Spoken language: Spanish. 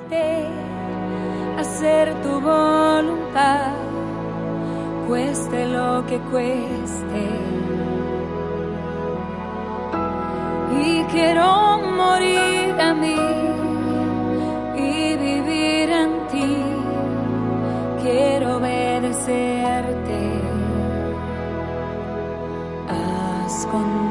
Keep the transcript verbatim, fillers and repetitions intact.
servirte, hacer tu voluntad, cueste lo que cueste. Y quiero morir a mí y vivir en ti, quiero obedecerte. Haz con